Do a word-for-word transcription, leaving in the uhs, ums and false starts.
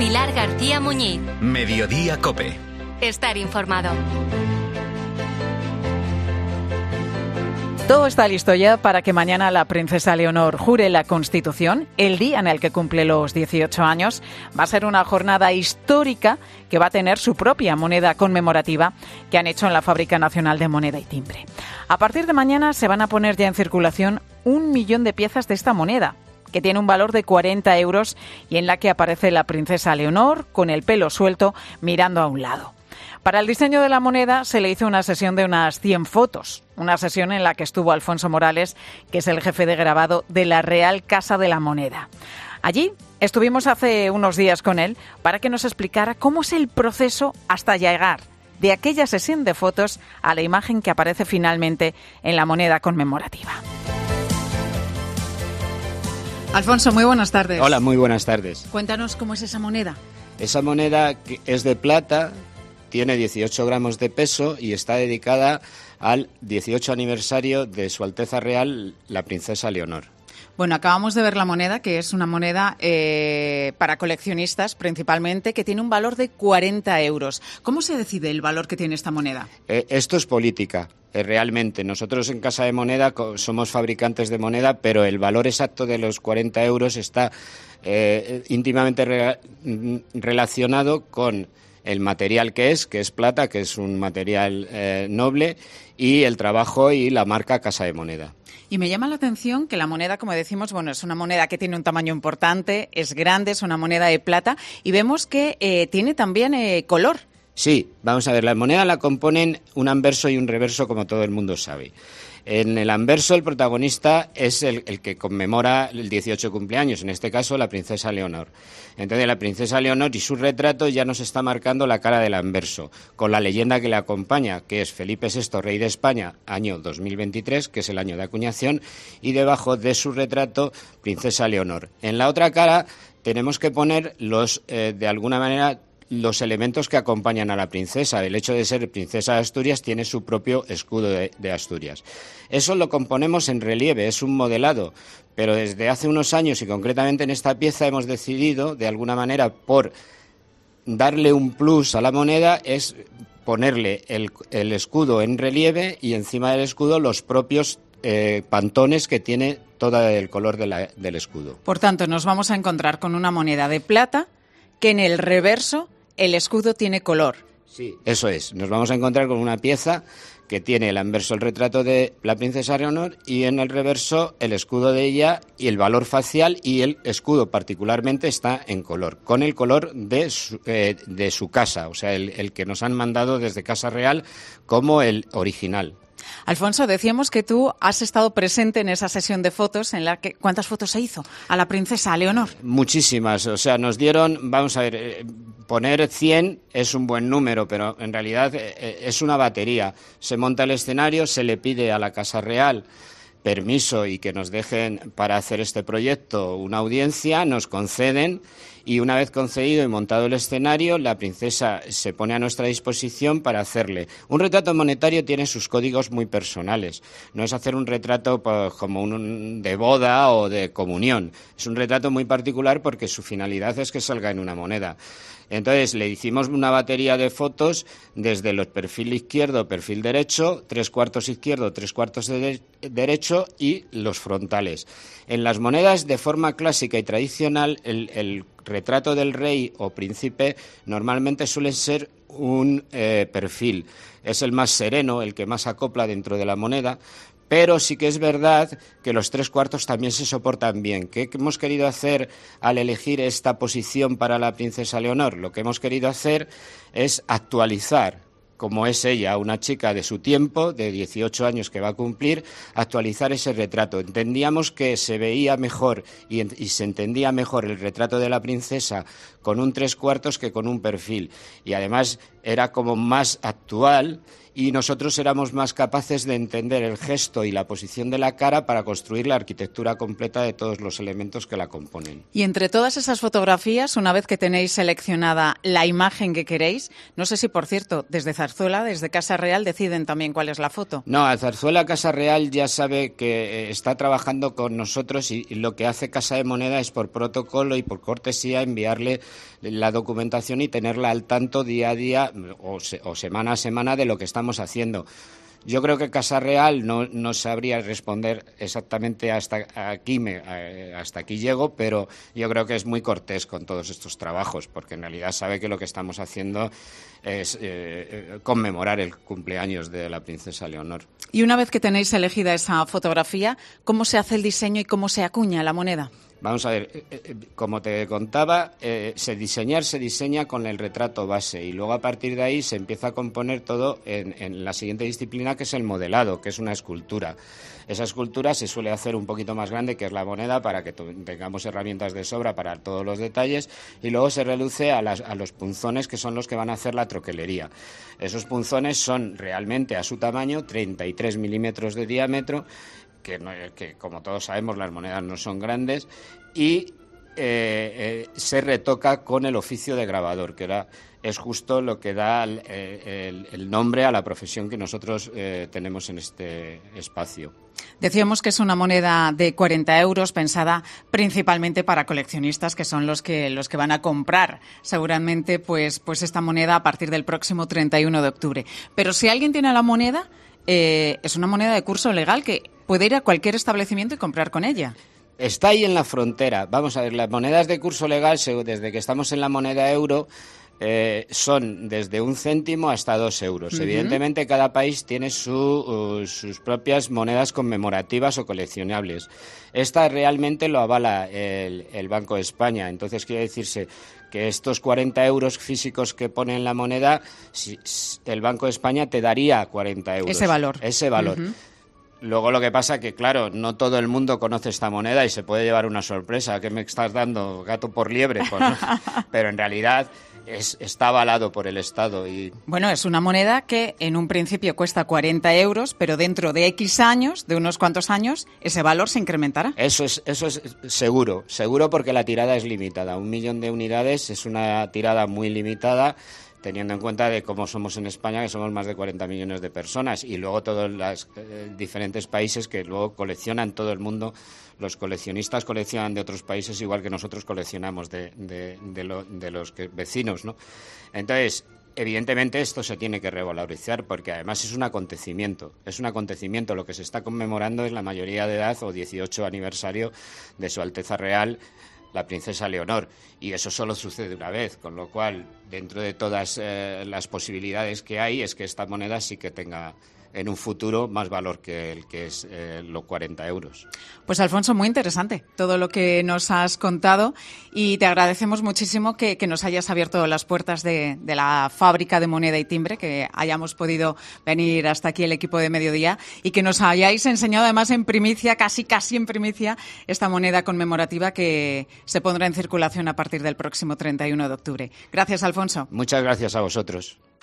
Pilar García Muñiz. Mediodía COPE. Estar informado. Todo está listo ya para que mañana la princesa Leonor jure la Constitución, el día en el que cumple los dieciocho años. Va a ser una jornada histórica que va a tener su propia moneda conmemorativa que han hecho en la Fábrica Nacional de Moneda y Timbre. A partir de mañana se van a poner ya en circulación un millón de piezas de esta moneda, que tiene un valor de cuarenta euros y en la que aparece la princesa Leonor con el pelo suelto mirando a un lado. Para el diseño de la moneda se le hizo una sesión de unas cien fotos, una sesión en la que estuvo Alfonso Morales, que es el jefe de grabado de la Real Casa de la Moneda. Allí estuvimos hace unos días con él para que nos explicara cómo es el proceso hasta llegar de aquella sesión de fotos a la imagen que aparece finalmente en la moneda conmemorativa. Alfonso, muy buenas tardes. Hola, muy buenas tardes. Cuéntanos cómo es esa moneda. Esa moneda es de plata, tiene dieciocho gramos de peso y está dedicada al dieciocho aniversario de Su Alteza Real, la princesa Leonor. Bueno, acabamos de ver la moneda, que es una moneda eh, para coleccionistas principalmente, que tiene un valor de cuarenta euros. ¿Cómo se decide el valor que tiene esta moneda? Eh, esto es política, eh, realmente. Nosotros en Casa de Moneda somos fabricantes de moneda, pero el valor exacto de los cuarenta euros está eh, íntimamente re- relacionado con el material que es, que es plata, que es un material eh, noble, y el trabajo y la marca Casa de Moneda. Y me llama la atención que la moneda, como decimos, bueno, es una moneda que tiene un tamaño importante, es grande, es una moneda de plata, y vemos que eh, tiene también eh, color. Sí, vamos a ver, la moneda la componen un anverso y un reverso, como todo el mundo sabe. En el anverso, el protagonista es el, el que conmemora el dieciocho cumpleaños, en este caso la princesa Leonor. Entonces, la princesa Leonor y su retrato ya nos está marcando la cara del anverso, con la leyenda que le acompaña, que es Felipe sexto, rey de España, año dos mil veintitrés, que es el año de acuñación, y debajo de su retrato, princesa Leonor. En la otra cara tenemos que poner los, eh, de alguna manera, los elementos que acompañan a la princesa. El hecho de ser princesa de Asturias tiene su propio escudo de, de Asturias. Eso lo componemos en relieve, es un modelado, pero desde hace unos años y concretamente en esta pieza hemos decidido, de alguna manera, por darle un plus a la moneda, es ponerle el, el escudo en relieve y encima del escudo los propios eh, pantones que tiene todo el color de la, del escudo. Por tanto, nos vamos a encontrar con una moneda de plata que en el reverso el escudo tiene color. Sí, eso es. Nos vamos a encontrar con una pieza que tiene el anverso el retrato de la princesa Leonor y en el reverso el escudo de ella y el valor facial, y el escudo particularmente está en color, con el color de su, eh, de su casa, o sea, el, el que nos han mandado desde Casa Real como el original. Alfonso, decíamos que tú has estado presente en esa sesión de fotos en la que... ¿Cuántas fotos se hizo a la princesa Leonor? Muchísimas, o sea, nos dieron, vamos a ver, eh, poner cien es un buen número, pero en realidad eh, es una batería. Se monta el escenario, se le pide a la Casa Real permiso y que nos dejen para hacer este proyecto una audiencia, nos conceden, y una vez concedido y montado el escenario, la princesa se pone a nuestra disposición para hacerle. Un retrato monetario tiene sus códigos muy personales. No es hacer un retrato pues, como un de boda o de comunión. Es un retrato muy particular porque su finalidad es que salga en una moneda. Entonces le hicimos una batería de fotos desde el perfil izquierdo, perfil derecho, tres cuartos izquierdo, tres cuartos de de- derecho y los frontales. En las monedas de forma clásica y tradicional, el, el retrato del rey o príncipe normalmente suele ser un eh, perfil. Es el más sereno, el que más acopla dentro de la moneda. Pero sí que es verdad que los tres cuartos también se soportan bien. ¿Qué hemos querido hacer al elegir esta posición para la princesa Leonor? Lo que hemos querido hacer es actualizar, como es ella, una chica de su tiempo, de dieciocho años que va a cumplir, actualizar ese retrato. Entendíamos que se veía mejor y, y se entendía mejor el retrato de la princesa con un tres cuartos que con un perfil. Y además era como más actual, y nosotros éramos más capaces de entender el gesto y la posición de la cara para construir la arquitectura completa de todos los elementos que la componen. Y entre todas esas fotografías, una vez que tenéis seleccionada la imagen que queréis, no sé si, por cierto, desde Zarzuela, desde Casa Real, deciden también cuál es la foto. No, a Zarzuela Casa Real ya sabe que está trabajando con nosotros y, y lo que hace Casa de Moneda es por protocolo y por cortesía enviarle la documentación y tenerla al tanto día a día o, se, o semana a semana de lo que estamos haciendo. Yo creo que Casa Real no, no sabría responder exactamente hasta aquí, me, hasta aquí llego, pero yo creo que es muy cortés con todos estos trabajos, porque en realidad sabe que lo que estamos haciendo es eh, conmemorar el cumpleaños de la princesa Leonor. Y una vez que tenéis elegida esa fotografía, ¿cómo se hace el diseño y cómo se acuña la moneda? Vamos a ver, como te contaba, eh, se diseñar se diseña con el retrato base y luego a partir de ahí se empieza a componer todo en, en la siguiente disciplina, que es el modelado, que es una escultura. Esa escultura se suele hacer un poquito más grande, que es la moneda, para que tengamos herramientas de sobra para todos los detalles, y luego se reduce a, las, a los punzones, que son los que van a hacer la troquelería. Esos punzones son realmente a su tamaño, treinta y tres milímetros de diámetro, Que, no, que como todos sabemos las monedas no son grandes, y eh, eh, se retoca con el oficio de grabador, que era, es justo lo que da el, el, el nombre a la profesión que nosotros eh, tenemos en este espacio. Decíamos que es una moneda de cuarenta euros pensada principalmente para coleccionistas, que son los que los que van a comprar seguramente pues, pues esta moneda a partir del próximo treinta y uno de octubre. Pero si alguien tiene la moneda, eh, es una moneda de curso legal que puede ir a cualquier establecimiento y comprar con ella. Está ahí en la frontera. Vamos a ver, las monedas de curso legal, desde que estamos en la moneda euro, eh, son desde un céntimo hasta dos euros. Uh-huh. Evidentemente, cada país tiene su, uh, sus propias monedas conmemorativas o coleccionables. Esta realmente lo avala el, el Banco de España. Entonces, quiere decirse que estos cuarenta euros físicos que pone en la moneda, si, el Banco de España te daría cuarenta euros. Ese valor. Ese valor. Uh-huh. Luego lo que pasa que, claro, no todo el mundo conoce esta moneda y se puede llevar una sorpresa. ¿Qué me estás dando? ¿Gato por liebre? Pues, ¿no? Pero en realidad es, está avalado por el Estado. Y... Bueno, es una moneda que en un principio cuesta cuarenta euros, pero dentro de X años, de unos cuantos años, ese valor se incrementará. Eso es, eso es seguro, seguro porque la tirada es limitada. Un millón de unidades es una tirada muy limitada, teniendo en cuenta de cómo somos en España, que somos más de cuarenta millones de personas, y luego todos los eh, diferentes países que luego coleccionan, todo el mundo, los coleccionistas coleccionan de otros países igual que nosotros coleccionamos de, de, de, lo, de los que, vecinos, ¿no? Entonces, evidentemente esto se tiene que revalorizar porque además es un acontecimiento, es un acontecimiento, lo que se está conmemorando es la mayoría de edad o dieciocho aniversario de Su Alteza Real, la princesa Leonor, y eso solo sucede una vez, con lo cual, dentro de todas eh, las posibilidades que hay, es que esta moneda sí que tenga en un futuro más valor que el que es eh, los cuarenta euros. Pues Alfonso, muy interesante todo lo que nos has contado y te agradecemos muchísimo que, que nos hayas abierto las puertas de, de la fábrica de moneda y timbre, que hayamos podido venir hasta aquí el equipo de Mediodía y que nos hayáis enseñado además en primicia, casi casi en primicia, esta moneda conmemorativa que se pondrá en circulación a partir del próximo treinta y uno de octubre. Gracias, Alfonso. Muchas gracias a vosotros.